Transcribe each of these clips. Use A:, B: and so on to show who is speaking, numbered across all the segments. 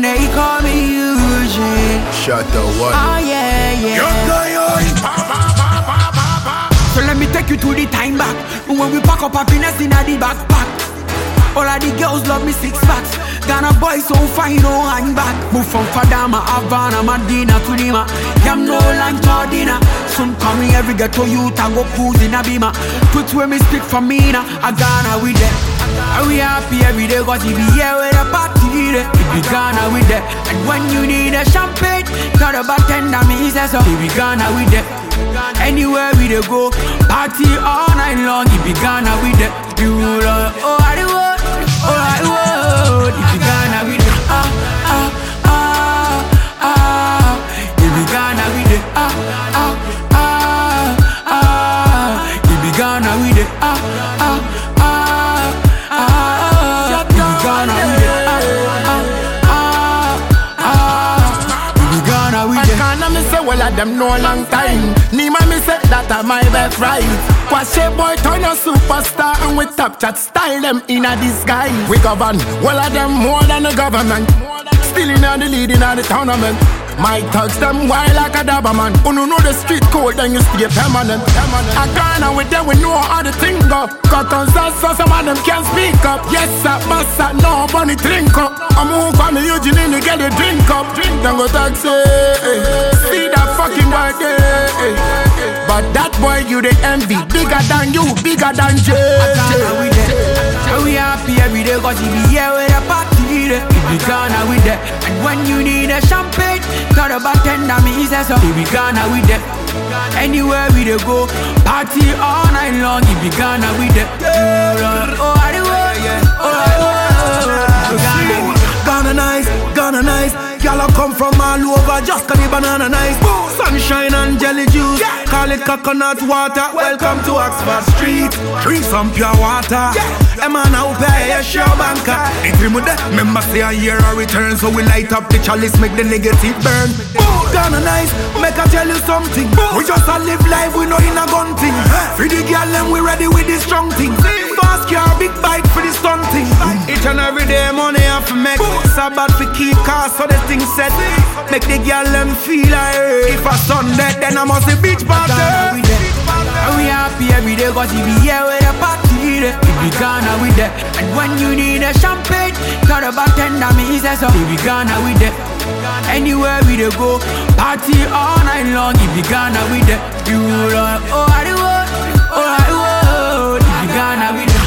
A: They call me Eugene.
B: Shut the what?
A: Oh yeah, yeah. So let me take you to the time back when we pack up happiness in the backpack. All of the girls love me six packs. Ghana boys so fine, no hang back. Move from Fadama, Havana, Medina to Lima. Yam no lunch or dinner. Some coming every ghetto youth I go cruise in a beamer. Put where me speak for me now. I Ghana with that. And we happy every day cause we be here with a party there. We be Ghana with that. And when you need a champagne, tell the bartender me say so. We be Ghana with that. Anywhere we dey go, party all night long. We be Ghana with that. You rule all the world. Alright, whoa, if you Ghana with it, if you Ghana with it, if you Ghana with it, if you Ghana with it, if you Ghana with it.
C: Ghana me say well at them no long time. Nima me say that I my best right. Kwashe boy turn a superstar and we top chat style them in a disguise. We govern well at them more than the government. Still in the lead in the tournament. My thugs them wild like a Doberman. Who know the street code then you stay permanent. I Ghana with them we know how the thing go. Cut on so some of them can't speak up. Yes sir, massa, no bunny drink up. I'm who call me Eugene to get a drink up. Then go taxi, see that fucking boy there. But that boy you the envy. Bigger than you, bigger than Jay.
A: And we happy every day cause we be here with a party there. We be Ghana with that. And when you need a champagne, tell the bartender me say so. We be Ghana with that. Anywhere we dey go, party all night long. We be Ghana with that. Oh, I do
D: Ghana nice, Ghana nice. Y'all come from all over, just cause the banana nice. Sunshine and jelly juice, call it coconut water. Welcome to Oxford Street, drink some pure water. Man, I'll pay a show banker. It's with the members say a year a return, so we light up the chalice, make the negative burn. Ghana nice, make I tell you something. We just a live life, we know in a gun thing. For the girl and we ready with the strong thing. Fast car, big bike for the stunt thing. Each and every day money have to make. Sabbath we keep cars so the thing set. Make the girl them feel like if a Sunday then I must be beach party.
A: And we happy every day cause we be here with a party there. We be Ghana with that. And when you need a champagne, tell the bartender me say so. We be Ghana with that. Anywhere we dey go, party all night long. We be Ghana with that. You rule all the world, we be Ghana with that.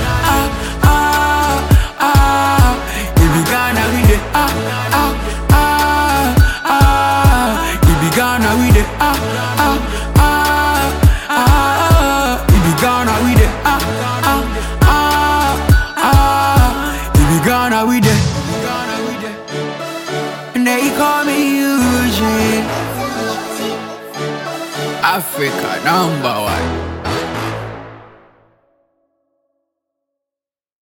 A: We be Ghana with it. We be Ghana with it. We be Ghana with it. We be Ghana with it. And they call me Eugene. Africa #1.